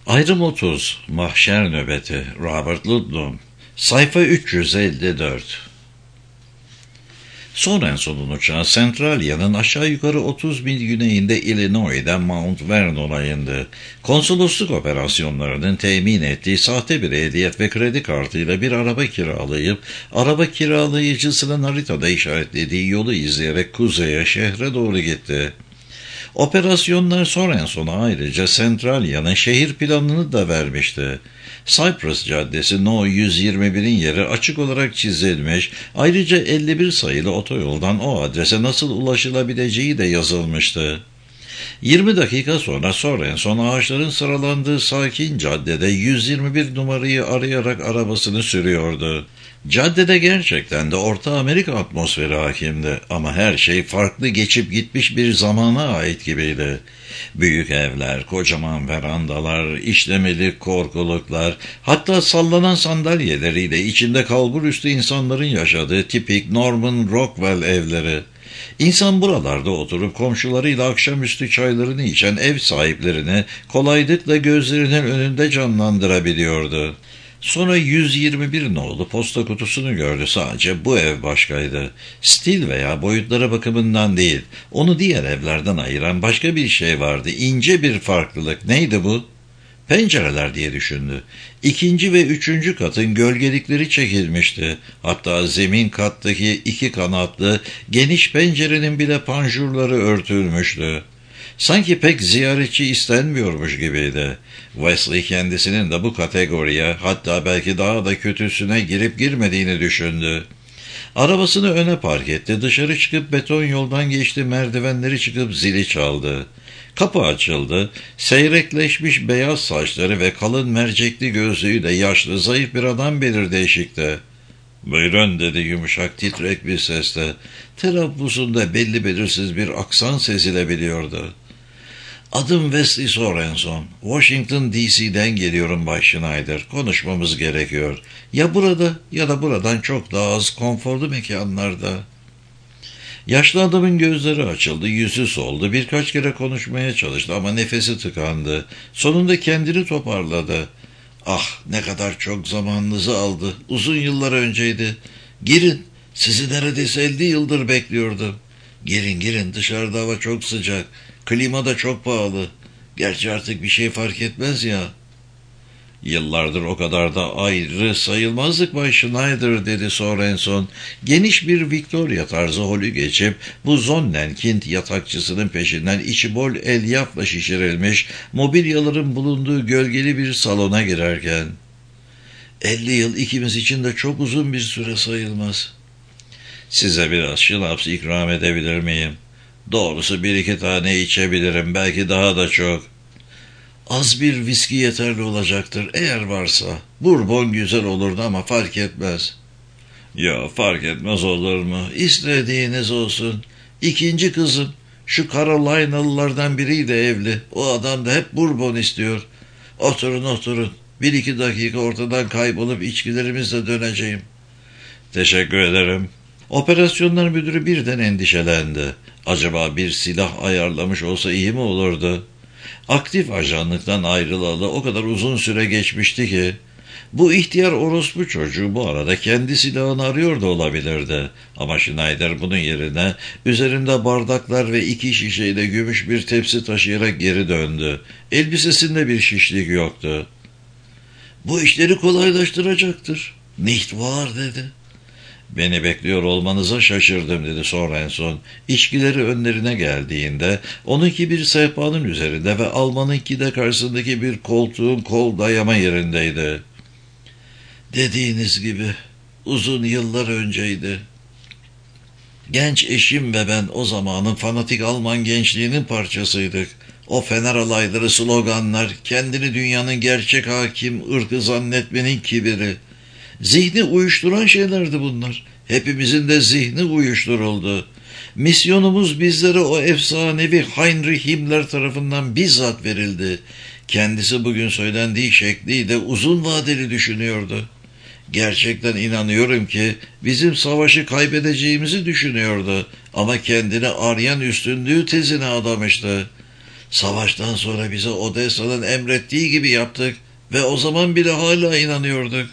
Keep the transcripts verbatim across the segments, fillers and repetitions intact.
Ayrım otuz, Mahşer Nöbeti, Robert Ludlum, sayfa üç yüz elli dört. Sorenson'un uçağı Centralia'nın aşağı yukarı otuz mil güneyinde Illinois'da Mount Vernon'a indi. Konsolosluk operasyonlarının temin ettiği sahte bir ehliyet ve kredi kartıyla bir araba kiralayıp, araba kiralayıcısının haritada işaretlediği yolu izleyerek kuzeye, şehre doğru gitti. Operasyonlar Sorenson'a ayrıca Centralia'nın şehir planını da vermişti. Cypress Caddesi No yüz yirmi bir'in yeri açık olarak çizilmiş, ayrıca elli bir sayılı otoyoldan o adrese nasıl ulaşılabileceği de yazılmıştı. yirmi dakika sonra Sorenson ağaçların sıralandığı sakin caddede yüz yirmi bir numarayı arayarak arabasını sürüyordu. Caddede gerçekten de Orta Amerika atmosferi hakimdi ama her şey farklı, geçip gitmiş bir zamana ait gibiydi. Büyük evler, kocaman verandalar, işlemeli korkuluklar, hatta sallanan sandalyeleriyle içinde kalburüstü insanların yaşadığı tipik Norman Rockwell evleri. İnsan buralarda oturup komşularıyla akşamüstü çaylarını içen ev sahiplerini kolaylıkla gözlerinin önünde canlandırabiliyordu. Sonra yüz yirmi bir nolu posta kutusunu gördü. Sadece bu ev başkaydı. Stil veya boyutları bakımından değil, onu diğer evlerden ayıran başka bir şey vardı. İnce bir farklılık. Neydi bu? Pencereler diye düşündü. İkinci ve üçüncü katın gölgelikleri çekilmişti. Hatta zemin kattaki iki kanatlı geniş pencerenin bile panjurları örtülmüştü. Sanki pek ziyaretçi istenmiyormuş gibiydi. Wesley kendisinin de bu kategoriye, hatta belki daha da kötüsüne girip girmediğini düşündü. Arabasını öne park etti, dışarı çıkıp beton yoldan geçti, merdivenleri çıkıp zili çaldı. Kapı açıldı, seyrekleşmiş beyaz saçları ve kalın mercekli gözlüğüyle yaşlı, zayıf bir adam belirdi eşikte. "Buyurun," dedi yumuşak, titrek bir sesle. Telaffuzunda belli belirsiz bir aksan sezilebiliyordu. "Adım Wesley Sorenson. Washington D C'den geliyorum Bay Schneider. Konuşmamız gerekiyor. Ya burada ya da buradan çok daha az konforlu mekanlarda." Yaşlı adamın gözleri açıldı, yüzü soldu. Birkaç kere konuşmaya çalıştı ama nefesi tıkandı. Sonunda kendini toparladı. "Ah, ne kadar çok zamanınızı aldı. Uzun yıllar önceydi. Girin, sizi neredeyse elli yıldır bekliyordum. Girin girin, dışarıda hava çok sıcak. Klima da çok pahalı. Gerçi artık bir şey fark etmez ya." "Yıllardır o kadar da ayrı sayılmazdık Bay Schneider," dedi Sorenson. Geniş bir Victoria tarzı holü geçip bu Sonnenkind yatakçısının peşinden içi bol elyafla şişirilmiş mobilyaların bulunduğu gölgeli bir salona girerken. "Elli yıl ikimiz için de çok uzun bir süre sayılmaz. Size biraz şınaps ikram edebilir miyim? Doğrusu bir iki tane içebilirim, belki daha da çok." "Az bir viski yeterli olacaktır eğer varsa. Bourbon güzel olurdu ama fark etmez." "Ya fark etmez olur mu? İstediğiniz olsun. İkinci kızım, şu Carolinalılardan biriyle evli. O adam da hep Bourbon istiyor. Oturun oturun. Bir iki dakika ortadan kaybolup içkilerimizle döneceğim." "Teşekkür ederim." Operasyonlar müdürü birden endişelendi. Acaba bir silah ayarlamış olsa iyi mi olurdu? Aktif ajanlıktan ayrılalı o kadar uzun süre geçmişti ki, bu ihtiyar orospu çocuğu bu arada kendi silahını arıyor da olabilirdi. Ama Schneider bunun yerine üzerinde bardaklar ve iki şişeyle gümüş bir tepsi taşıyarak geri döndü. Elbisesinde bir şişlik yoktu. "Bu işleri kolaylaştıracaktır. Nicht wahr?" dedi. "Beni bekliyor olmanıza şaşırdım," dedi Sorenson. İçkileri önlerine geldiğinde onunki bir sehpanın üzerinde ve Alman'ınki de karşısındaki bir koltuğun kol dayama yerindeydi. "Dediğiniz gibi uzun yıllar önceydi. Genç eşim ve ben o zamanın fanatik Alman gençliğinin parçasıydık. O fener alayları, sloganlar, kendini dünyanın gerçek hakim ırkı zannetmenin kibiri. Zihni uyuşturan şeylerdi bunlar. Hepimizin de zihni uyuşturuldu. Misyonumuz bizlere o efsanevi Heinrich Himmler tarafından bizzat verildi. Kendisi bugün söylendiği şekliyle uzun vadeli düşünüyordu. Gerçekten inanıyorum ki bizim savaşı kaybedeceğimizi düşünüyordu ama kendini Aryan üstünlüğü tezine adamıştı. Savaştan sonra bize Odessa'nın emrettiği gibi yaptık ve o zaman bile hala inanıyorduk.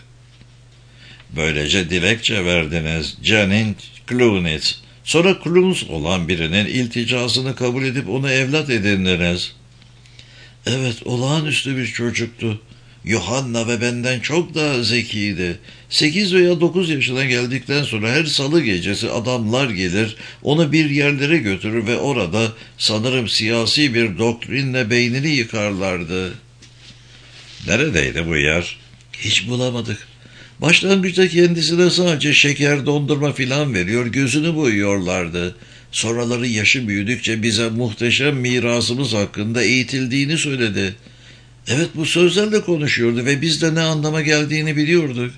Böylece dilekçe verdiniz Janin Klunitz. Sonra Klunitz olan birinin ilticasını kabul edip onu evlat edindiniz. Evet, olağanüstü bir çocuktu. Yohanna ve benden çok daha zekiydi. Sekiz veya dokuz yaşına geldikten sonra her salı gecesi adamlar gelir, onu bir yerlere götürür ve orada sanırım siyasi bir doktrinle beynini yıkarlardı. Neredeydi bu yer? Hiç bulamadık. Başlangıçta kendisine sadece şeker, dondurma filan veriyor, gözünü boyuyorlardı. Sonraları yaşı büyüdükçe bize muhteşem mirasımız hakkında eğitildiğini söyledi. Evet, bu sözlerle konuşuyordu ve biz de ne anlama geldiğini biliyorduk.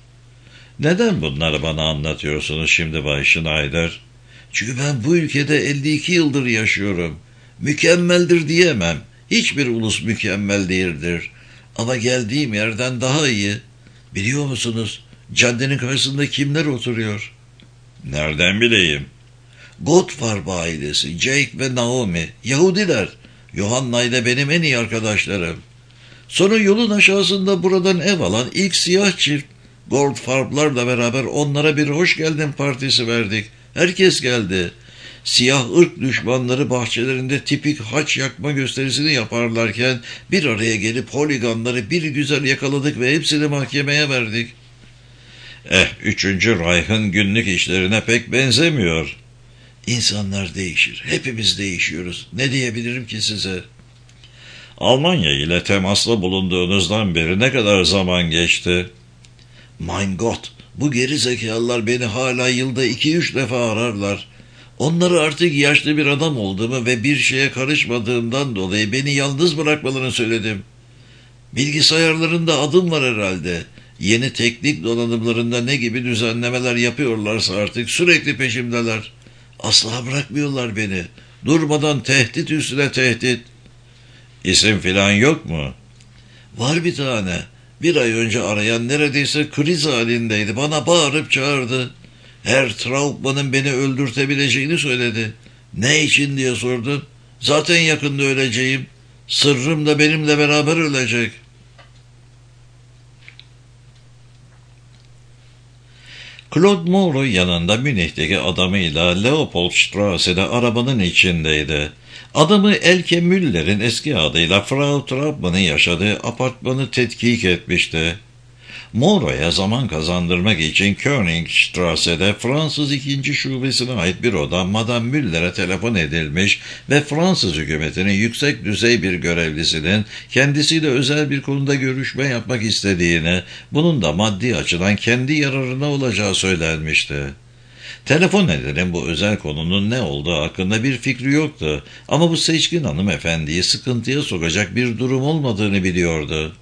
Neden bunları bana anlatıyorsunuz şimdi Bay Schneider? Çünkü ben bu ülkede elli iki yıldır yaşıyorum. Mükemmeldir diyemem. Hiçbir ulus mükemmel değildir. Ama geldiğim yerden daha iyi. Biliyor musunuz? Caddenin karşısında kimler oturuyor? Nereden bileyim? Gottfarb ailesi, Jake ve Naomi, Yahudiler. Yohanna ile benim en iyi arkadaşlarım. Sonra yolun aşağısında buradan ev alan ilk siyah çift, Gottfarblarla beraber onlara bir hoş geldin partisi verdik. Herkes geldi. Siyah ırk düşmanları bahçelerinde tipik haç yakma gösterisini yaparlarken bir araya gelip holiganları bir güzel yakaladık ve hepsini mahkemeye verdik. Eh, üçüncü Reich'ın günlük işlerine pek benzemiyor. İnsanlar değişir. Hepimiz değişiyoruz. Ne diyebilirim ki size? Almanya ile temasla bulunduğunuzdan beri ne kadar zaman geçti? Mein Gott, bu geri zekalılar beni hala yılda iki üç defa ararlar. Onları artık yaşlı bir adam olduğumu ve bir şeye karışmadığımdan dolayı beni yalnız bırakmalarını söyledim. Bilgisayarlarında adım var herhalde. Yeni teknik donanımlarında ne gibi düzenlemeler yapıyorlarsa artık sürekli peşimdeler. Asla bırakmıyorlar beni. Durmadan tehdit üstüne tehdit. İsim filan yok mu? Var bir tane. Bir ay önce arayan neredeyse kriz halindeydi. Bana bağırıp çağırdı. Herr Trautmann'ın beni öldürtebileceğini söyledi. Ne için diye sordum. Zaten yakında öleceğim. Sırrım da benimle beraber ölecek. Claude Moreau yanında Münih'teki adamıyla Leopoldstrasse'de arabanın içindeydi. Adamı Elke Müller'in eski adıyla Frau Trautmann'ın yaşadığı apartmanı tetkik etmişti. Moreau'ya zaman kazandırmak için Königstrasse'de Fransız ikinci şubesine ait bir oda Madame Müller'e telefon edilmiş ve Fransız hükümetinin yüksek düzey bir görevlisinin kendisiyle özel bir konuda görüşme yapmak istediğini, bunun da maddi açıdan kendi yararına olacağı söylenmişti. Telefon edenin bu özel konunun ne olduğu hakkında bir fikri yoktu ama bu seçkin hanımefendiyi sıkıntıya sokacak bir durum olmadığını biliyordu.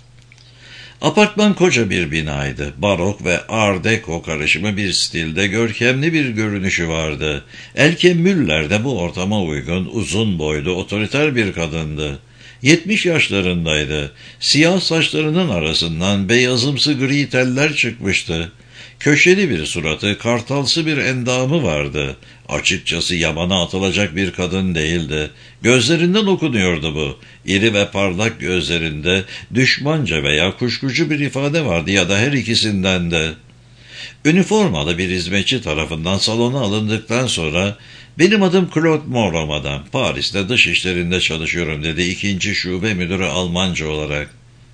Apartman koca bir binaydı. Barok ve Art Deco karışımı bir stilde görkemli bir görünüşü vardı. Elke Müller de bu ortama uygun, uzun boylu, otoriter bir kadındı. Yetmiş yaşlarındaydı. Siyah saçlarının arasından beyazımsı gri teller çıkmıştı. Köşeli bir suratı, kartalsı bir endamı vardı. Açıkçası yabana atılacak bir kadın değildi. Gözlerinden okunuyordu bu. İri ve parlak gözlerinde düşmanca veya kuşkucu bir ifade vardı ya da her ikisinden de. Üniformalı bir hizmetçi tarafından salona alındıktan sonra "Benim adım Claude Moreau madam. Paris'te dış işlerinde çalışıyorum" dedi ikinci şube müdürü Almanca olarak.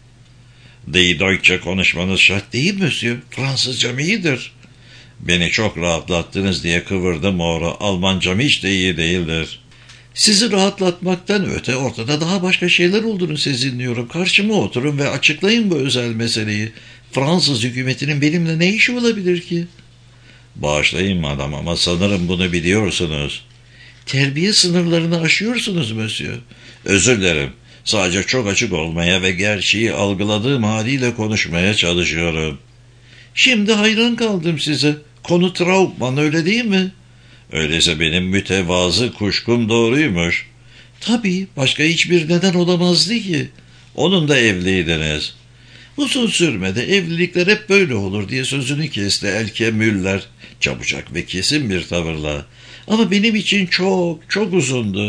"Die Deutsche konuşmanız şart değil monsieur. Fransızcam iyidir." "Beni çok rahatlattınız" diye kıvırdı Moreau. "Almancam hiç de iyi değildir." "Sizi rahatlatmaktan öte ortada daha başka şeyler olduğunu sezinliyorum. Karşıma oturun ve açıklayın bu özel meseleyi. Fransız hükümetinin benimle ne işi olabilir ki?" "Bağışlayın madam ama sanırım bunu biliyorsunuz." "Terbiye sınırlarını aşıyorsunuz monsieur." "Özür dilerim. Sadece çok açık olmaya ve gerçeği algıladığım haliyle konuşmaya çalışıyorum." "Şimdi hayran kaldım size. Konu Trautmann, öyle değil mi?" "Öyleyse benim mütevazı kuşkum doğruymuş." "Tabii, başka hiçbir neden olamazdı ki." "Onun da evliydiniz." "Uzun sürmedi, evlilikler hep böyle olur" diye sözünü kesti Elke Müller, çabucak ve kesin bir tavırla. "Ama benim için çok çok uzundu.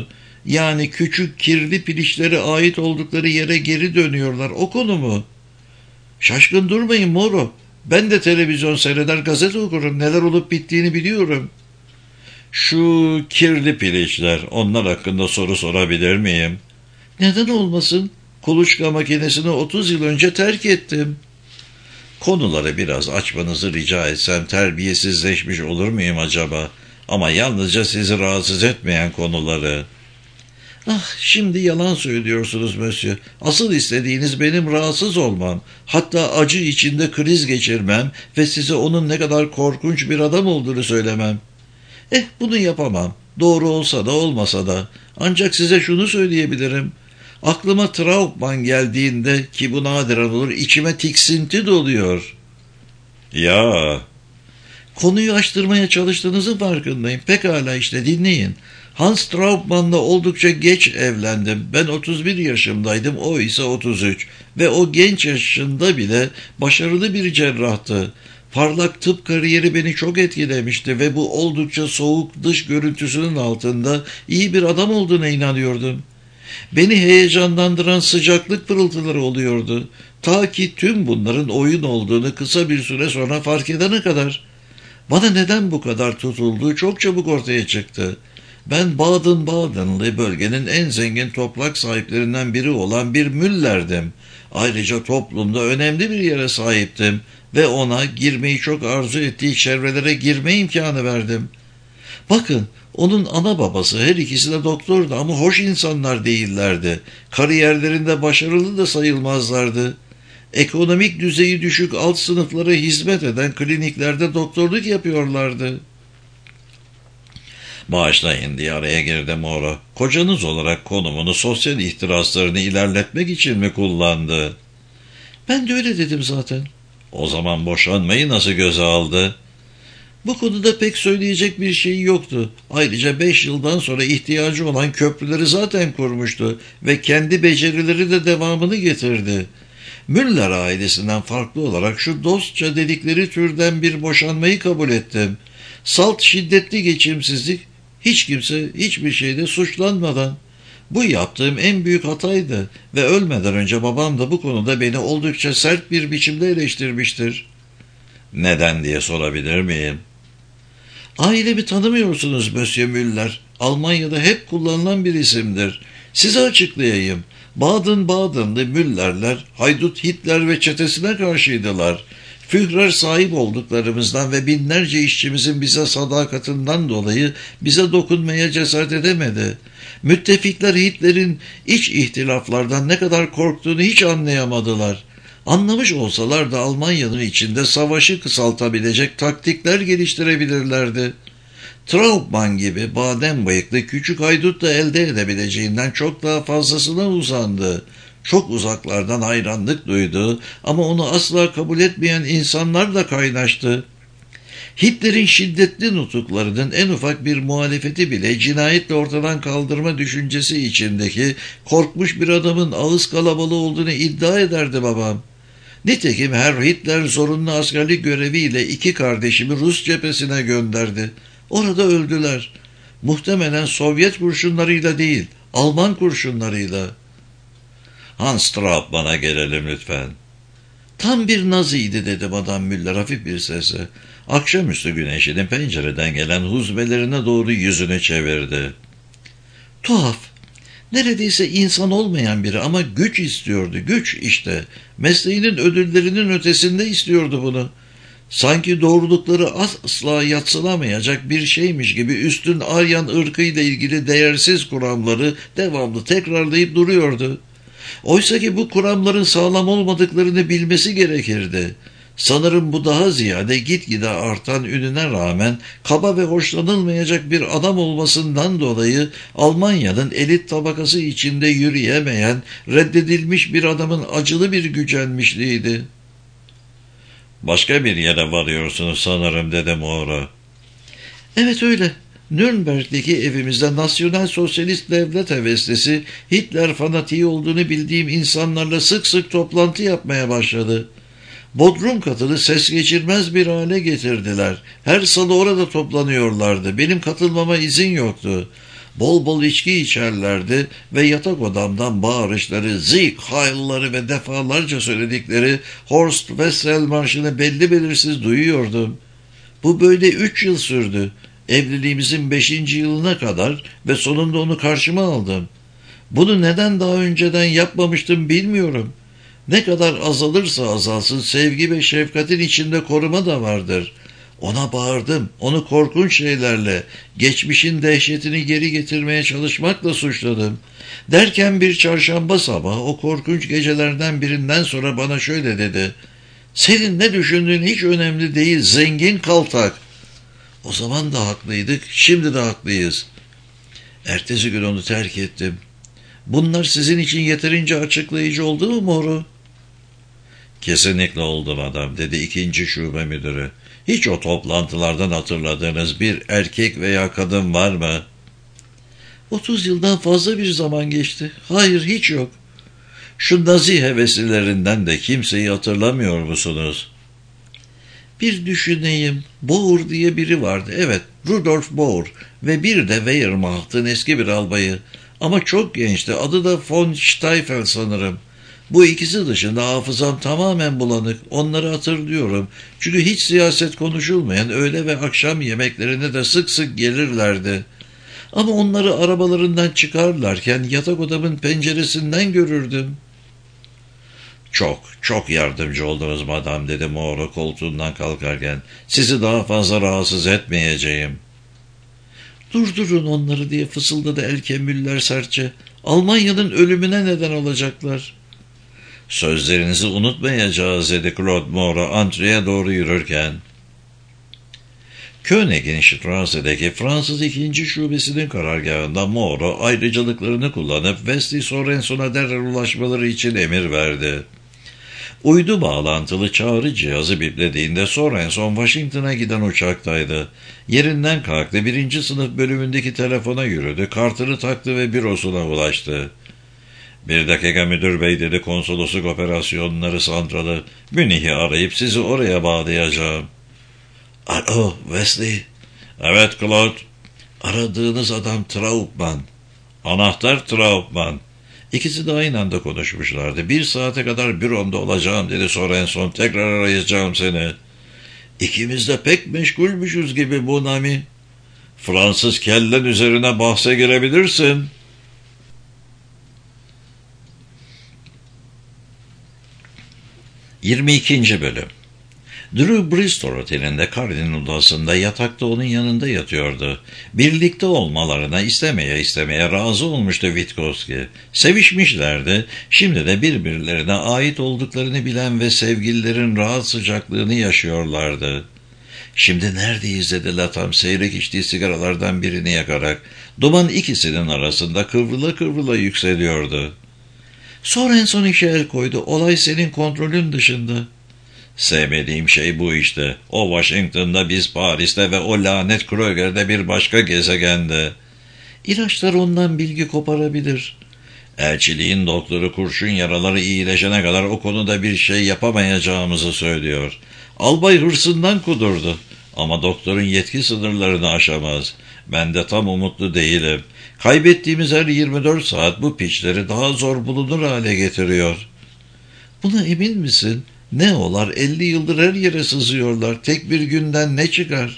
Yani küçük kirli piliçlere ait oldukları yere geri dönüyorlar. O konu mu? Şaşkın durmayın Moro. Ben de televizyon seyreder, gazete okurum. Neler olup bittiğini biliyorum. Şu kirli piliçler, onlar hakkında soru sorabilir miyim? Neden olmasın? Kuluçka makinesini otuz yıl önce terk ettim. Konuları biraz açmanızı rica etsem terbiyesizleşmiş olur muyum acaba? Ama yalnızca sizi rahatsız etmeyen konuları. Ah, şimdi yalan söylüyorsunuz Monsieur. Asıl istediğiniz benim rahatsız olmam. Hatta acı içinde kriz geçirmem ve size onun ne kadar korkunç bir adam olduğunu söylemem. Eh, bunu yapamam. Doğru olsa da olmasa da. Ancak size şunu söyleyebilirim. Aklıma Trautmann geldiğinde, ki bu nadiren olur, içime tiksinti doluyor. Ya, konuyu açtırmaya çalıştığınızın farkındayım. Pekala, işte dinleyin. Hans Trautmann'la oldukça geç evlendim. Ben otuz bir yaşımdaydım, o ise otuz üç. Ve o genç yaşında bile başarılı bir cerrahtı. Parlak tıp kariyeri beni çok etkilemişti ve bu oldukça soğuk dış görüntüsünün altında iyi bir adam olduğuna inanıyordum. Beni heyecanlandıran sıcaklık pırıltıları oluyordu. Ta ki tüm bunların oyun olduğunu kısa bir süre sonra fark edene kadar. Bana neden bu kadar tutulduğu çok çabuk ortaya çıktı. Ben Baden-Baden'lı bölgenin en zengin toprak sahiplerinden biri olan bir Müller'dim. Ayrıca toplumda önemli bir yere sahiptim ve ona girmeyi çok arzu ettiği çevrelere girme imkanı verdim. Bakın, onun ana babası her ikisi de doktordu ama hoş insanlar değillerdi. Kariyerlerinde başarılı da sayılmazlardı. Ekonomik düzeyi düşük alt sınıflara hizmet eden kliniklerde doktorluk yapıyorlardı. Bağışlayın diye araya girdi Moro. Kocanız olarak konumunu sosyal ihtiraslarını ilerletmek için mi kullandı? Ben de öyle dedim zaten. O zaman boşanmayı nasıl göze aldı? Bu konuda pek söyleyecek bir şey yoktu. Ayrıca beş yıldan sonra ihtiyacı olan köprüleri zaten kurmuştu ve kendi becerileri de devamını getirdi. Müller ailesinden farklı olarak şu dostça dedikleri türden bir boşanmayı kabul ettim. Salt şiddetli geçimsizlik, hiç kimse hiçbir şeyde suçlanmadan. Bu yaptığım en büyük hataydı ve ölmeden önce babam da bu konuda beni oldukça sert bir biçimde eleştirmiştir. Neden diye sorabilir miyim? Ailemi tanımıyorsunuz Monsieur Müller. Almanya'da hep kullanılan bir isimdir. Size açıklayayım. Baden-Baden'lı Müllerler, haydut Hitler ve çetesine karşıydılar. Führer sahip olduklarımızdan ve binlerce işçimizin bize sadakatinden dolayı bize dokunmaya cesaret edemedi. Müttefikler Hitler'in iç ihtilaflardan ne kadar korktuğunu hiç anlayamadılar. Anlamış olsalar da Almanya'nın içinde savaşı kısaltabilecek taktikler geliştirebilirlerdi. Trautmann gibi badem bıyıklı küçük haydut da elde edebileceğinden çok daha fazlasına uzandı. Çok uzaklardan hayranlık duydu ama onu asla kabul etmeyen insanlar da kaynaştı. Hitler'in şiddetli nutuklarının en ufak bir muhalefeti bile cinayetle ortadan kaldırma düşüncesi içindeki korkmuş bir adamın ağız kalabalığı olduğunu iddia ederdi babam. Nitekim Herr Hitler zorunlu askerlik göreviyle iki kardeşimi Rus cephesine gönderdi. Orada öldüler. Muhtemelen Sovyet kurşunlarıyla değil, Alman kurşunlarıyla. Hans Trautmann'a gelelim lütfen. Tam bir Naziydi dedi Madame Müller hafif bir sesle. Akşamüstü güneşinin pencereden gelen huzmelerine doğru yüzünü çevirdi. Tuhaf. Neredeyse insan olmayan biri ama güç istiyordu. Güç işte. Mesleğinin ödüllerinin ötesinde istiyordu bunu. Sanki doğrulukları asla yadsınamayacak bir şeymiş gibi üstün Aryan ırkıyla ilgili değersiz kuramları devamlı tekrarlayıp duruyordu. Oysa ki bu kuramların sağlam olmadıklarını bilmesi gerekirdi. Sanırım bu daha ziyade gitgide artan ününe rağmen kaba ve hoşlanılmayacak bir adam olmasından dolayı Almanya'nın elit tabakası içinde yürüyemeyen, reddedilmiş bir adamın acılı bir gücenmişliğiydi. Başka bir yere varıyorsunuz sanırım dedi Moro. Evet öyle. Nürnberg'deki evimizde Nasyonel Sosyalist Devlet heveslisi Hitler fanatiği olduğunu bildiğim insanlarla sık sık toplantı yapmaya başladı. Bodrum katını ses geçirmez bir hale getirdiler. Her salı orada toplanıyorlardı. Benim katılmama izin yoktu. Bol bol içki içerlerdi ve yatak odamdan bağırışları, Sieg Heil'ları ve defalarca söyledikleri Horst Wessel marşını belli belirsiz duyuyordum. Bu böyle üç yıl sürdü. Evliliğimizin beşinci yılına kadar ve sonunda onu karşıma aldım. Bunu neden daha önceden yapmamıştım bilmiyorum. Ne kadar azalırsa azalsın sevgi ve şefkatin içinde koruma da vardır. Ona bağırdım, onu korkunç şeylerle, geçmişin dehşetini geri getirmeye çalışmakla suçladım. Derken bir çarşamba sabahı o korkunç gecelerden birinden sonra bana şöyle dedi. Senin ne düşündüğün hiç önemli değil, zengin kaltak. O zaman da haklıydık, şimdi de haklıyız. Ertesi gün onu terk ettim. Bunlar sizin için yeterince açıklayıcı oldu mu Moru? Kesinlikle oldu adam, dedi ikinci şube müdürü. Hiç o toplantılardan hatırladığınız bir erkek veya kadın var mı? Otuz yıldan fazla bir zaman geçti. Hayır, hiç yok. Şu Nazi heveslilerinden de kimseyi hatırlamıyor musunuz? Bir düşüneyim. Bohr diye biri vardı. Evet, Rudolf Bohr ve bir de Wehrmacht'ın eski bir albayı. Ama çok gençti. Adı da von Stiefel sanırım. Bu ikisi dışında hafızam tamamen bulanık. Onları hatırlıyorum. Çünkü hiç siyaset konuşulmayan öğle ve akşam yemeklerine de sık sık gelirlerdi. Ama onları arabalarından çıkarlarken yatak odamın penceresinden görürdüm. Çok, çok yardımcı oldunuz madam, dedi Moore koltuğundan kalkarken. Sizi daha fazla rahatsız etmeyeceğim. Durdurun onları diye fısıldadı Elke Müller sertçe. Almanya'nın ölümüne neden olacaklar. Sözlerinizi unutmayacağız, dedi Claude Moore antreye doğru yürürken. Königin-Strasse'deki Fransız ikinci şubesinin karargahında Moore ayrıcalıklarını kullanıp Wesley Sorenson'a derhal ulaşmaları için emir verdi. Uydu bağlantılı çağrı cihazı biplediğinde Sorenson Washington'a giden uçaktaydı. Yerinden kalktı, birinci sınıf bölümündeki telefona yürüdü, kartını taktı ve bürosuna ulaştı. Bir dakika müdür bey, dedi konsolosluk operasyonları santralı. Münih'i arayıp sizi oraya bağlayacağım. Alo Wesley. Evet Claude. Aradığınız adam Trautmann. Anahtar Trautmann. İkisi de aynı anda konuşmuşlardı. Bir saate kadar büromda olacağım, dedi Sorenson. Tekrar arayacağım seni. İkimiz de pek meşgulmüşüz gibi bu Nami. Fransız kellen üzerine bahse girebilirsin. yirmi ikinci bölüm. Drew Bristol Oteli'nde Carlin'in odasında yatakta onun yanında yatıyordu. Birlikte olmalarına istemeye istemeye razı olmuştu Witkowski. Sevişmişlerdi. Şimdi de birbirlerine ait olduklarını bilen ve sevgililerin rahat sıcaklığını yaşıyorlardı. Şimdi neredeyiz, dedi Latham seyrek içtiği sigaralardan birini yakarak. Duman ikisinin arasında kıvrıla kıvrıla yükseliyordu. Sorenson işe el koydu. Olay senin kontrolün dışında. Sevmediğim şey bu işte. O Washington'da, biz Paris'te ve o lanet Kröger'de bir başka gezegende. İlaçlar ondan bilgi koparabilir. Elçiliğin doktoru kurşun yaraları iyileşene kadar o konuda bir şey yapamayacağımızı söylüyor. Albay hırsından kudurdu. Ama doktorun yetki sınırlarını aşamaz. Ben de tam umutlu değilim. Kaybettiğimiz her yirmi dört saat bu piçleri daha zor bulunur hale getiriyor. Buna emin misin? Ne olar, elli yıldır her yere sızıyorlar. Tek bir günden ne çıkar?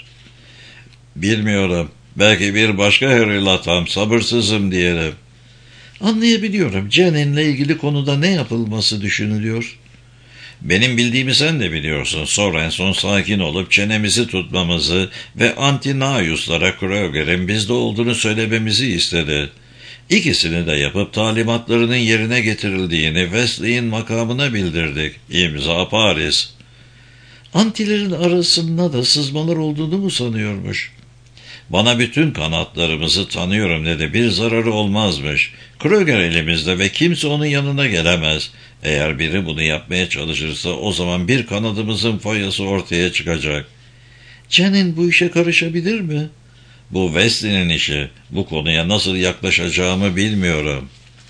Bilmiyorum. Belki bir başka Harry Latham, sabırsızım diyelim. Anlayabiliyorum. Jane'inle ilgili konuda ne yapılması düşünülüyor? Benim bildiğimi sen de biliyorsun. Sorenson sakin olup çenemizi tutmamızı ve Antinaius'lara Kröger'in bizde olduğunu söylememizi istedi. İkisini de yapıp talimatlarının yerine getirildiğini Wesley'in makamına bildirdik. İmza Paris. Antilerin arasında da sızmalar olduğunu mu sanıyormuş? Bana bütün kanatlarımızı tanıyorum, dedi. Bir zararı olmazmış. Kröger elimizde ve kimse onun yanına gelemez. Eğer biri bunu yapmaya çalışırsa o zaman bir kanadımızın foyası ortaya çıkacak. Jane'in bu işe karışabilir mi? Bu Wesley'nin işi. Bu konuya nasıl yaklaşacağımı bilmiyorum.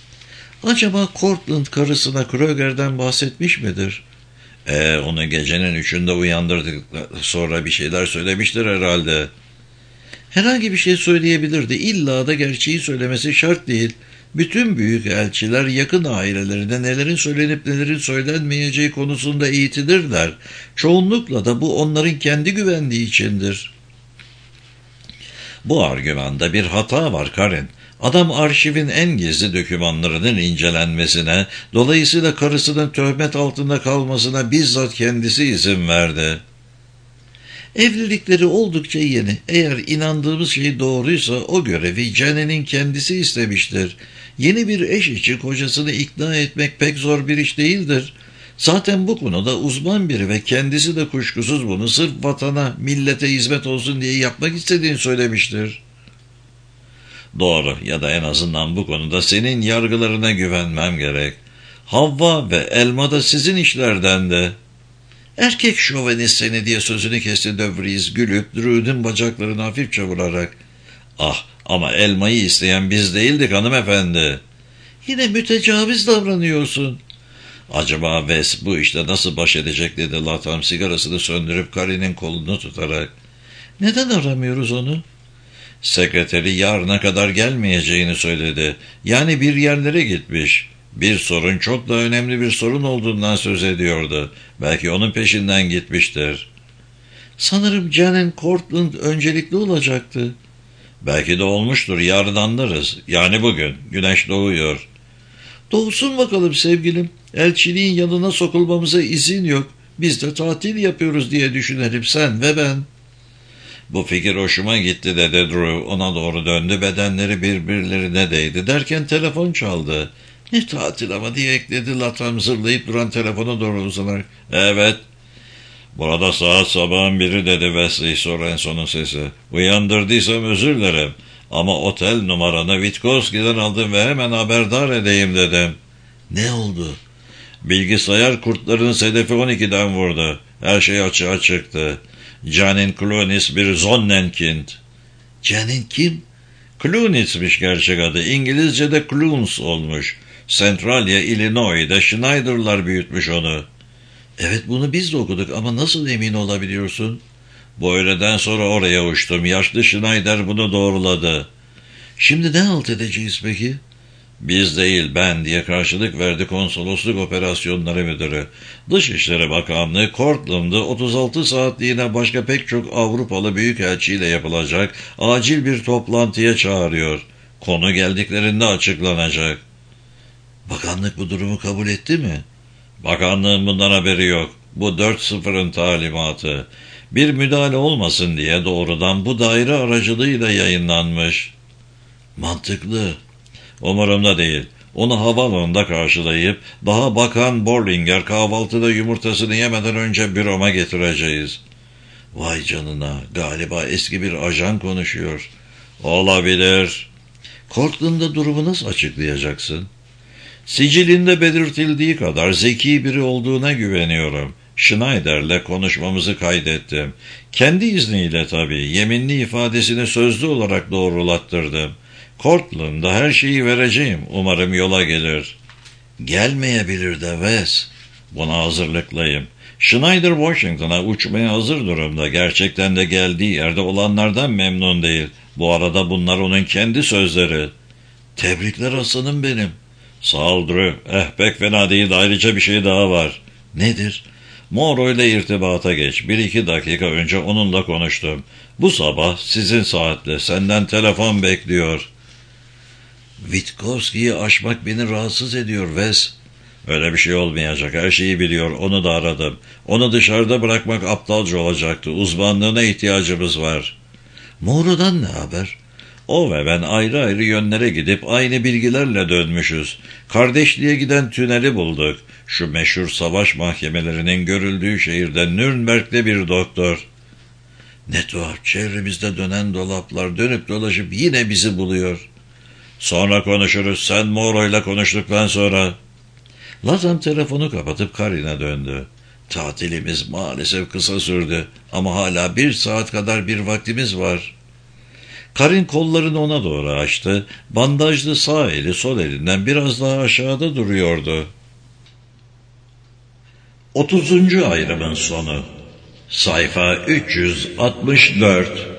Acaba Cortland karısına Kröger'den bahsetmiş midir? Ee, onu gecenin üçünde uyandırdık, sonra bir şeyler söylemiştir herhalde. Herhangi bir şey söyleyebilirdi. İlla da gerçeği söylemesi şart değil. Bütün büyük elçiler yakın ailelerinde nelerin söylenip nelerin söylenmeyeceği konusunda eğitilirler. Çoğunlukla da bu onların kendi güvenliği içindir. Bu argümanda bir hata var Karin. Adam arşivin en gizli dokümanlarının incelenmesine, dolayısıyla karısının töhmet altında kalmasına bizzat kendisi izin verdi. Evlilikleri oldukça yeni. Eğer inandığımız şey doğruysa o görevi Jane'nin kendisi istemiştir. Yeni bir eş için kocasını ikna etmek pek zor bir iş değildir. Zaten bu konuda uzman biri ve kendisi de kuşkusuz bunu sırf vatana, millete hizmet olsun diye yapmak istediğini söylemiştir. Doğru, ya da en azından bu konuda senin yargılarına güvenmem gerek. Havva ve elma da sizin işlerden de. Erkek şovenist seni diye sözünü kesti De Vries gülüp Druid'in bacaklarını hafifçe vurarak. Ah, ama elmayı isteyen biz değildik hanımefendi. Yine mütecaviz davranıyorsun. Acaba Wes bu işte nasıl baş edecek dedi Latham sigarasını söndürüp Karin'in kolunu tutarak. Neden aramıyoruz onu? Sekreteri yarına kadar gelmeyeceğini söyledi. Yani bir yerlere gitmiş. Bir sorun, çok da önemli bir sorun olduğundan söz ediyordu. Belki onun peşinden gitmiştir. Sanırım Janet Cortland öncelikli olacaktı. Belki de olmuştur, yarın anlarız. Yani bugün, güneş doğuyor. Doğsun bakalım sevgilim. Elçiliğin yanına sokulmamıza izin yok. Biz de tatil yapıyoruz diye düşünelim, sen ve ben. Bu fikir hoşuma gitti dedi Drew. Ona doğru döndü, bedenleri birbirlerine değdi. Derken telefon çaldı. Ne tatil ama diye ekledi Latham zırlayıp duran telefona doğru uzanarak. Evet. Burada saat sabahın biri dedi Wesley Sorenson'un sesi. Uyandırdıysam özür dilerim. Ama otel numaranı Witkowski'den aldım ve hemen haberdar edeyim dedim. Ne oldu? Bilgisayar kurtlarının hedefi on ikiden vurdu. Her şey açığa çıktı. Janin Clunis bir Sonnenkind. Janin kim? Clunis'miş gerçek adı. İngilizce'de Clunes olmuş. Centralia, Illinois'da Schneider'lar büyütmüş onu. Evet, bunu biz de okuduk ama nasıl emin olabiliyorsun? Bu öğleden sonra oraya uçtum. Yaşlı Schneider bunu doğruladı. Şimdi ne halt edeceğiz peki? Biz değil ben diye karşılık verdi konsolosluk operasyonları müdürü. Dışişleri Bakanlığı Cortland'ı otuz altı saatliğine başka pek çok Avrupalı büyükelçiyle yapılacak acil bir toplantıya çağırıyor. Konu geldiklerinde açıklanacak. Bakanlık bu durumu kabul etti mi? Bakanlığın bundan haberi yok. Bu dört sıfırın talimatı. Bir müdahale olmasın diye doğrudan bu daire aracılığıyla yayınlanmış. Mantıklı. Umurumda değil. Onu havaalanında karşılayıp daha Bakan Borlinger kahvaltıda yumurtasını yemeden önce büroma getireceğiz. Vay canına, galiba eski bir ajan konuşuyor. Olabilir. Cortland'da durumu nasıl açıklayacaksın? Sicilinde belirtildiği kadar zeki biri olduğuna güveniyorum. Schneider'le konuşmamızı kaydettim. Kendi izniyle tabii, yeminli ifadesini sözlü olarak doğrulattırdım. Cortland'da her şeyi vereceğim. Umarım yola gelir. Gelmeyebilir de Wes. Buna hazırlıklıyım. Schneider Washington'a uçmaya hazır durumda. Gerçekten de geldiği yerde olanlardan memnun değil. Bu arada bunlar onun kendi sözleri. Tebrikler aslanım benim. Sağ ol Drew. Eh pek fena değil. Ayrıca bir şey daha var. Nedir? Moro ile irtibata geç. Bir iki dakika önce onunla konuştum. Bu sabah sizin saatle senden telefon bekliyor. Witkowski'yi aşmak beni rahatsız ediyor Wes. Öyle bir şey olmayacak. Her şeyi biliyor. Onu da aradım. Onu dışarıda bırakmak aptalca olacaktı. Uzmanlığına ihtiyacımız var. Moro'dan ne haber? O ve ben ayrı ayrı yönlere gidip aynı bilgilerle dönmüşüz. Kardeşliğe giden tüneli bulduk. Şu meşhur savaş mahkemelerinin görüldüğü şehirde Nürnberg'de bir doktor. Ne tuhaf, çevremizde dönen dolaplar dönüp dolaşıp yine bizi buluyor. Sonra konuşuruz. Sen Moro'yla konuştuktan sonra. Latham telefonu kapatıp Karin'e döndü. Tatilimiz maalesef kısa sürdü ama hala bir saat kadar bir vaktimiz var. Karin kollarını ona doğru açtı. Bandajlı sağ eli sol elinden biraz daha aşağıda duruyordu. Otuzuncu ayrımın sonu. Sayfa üç yüz altmış dört.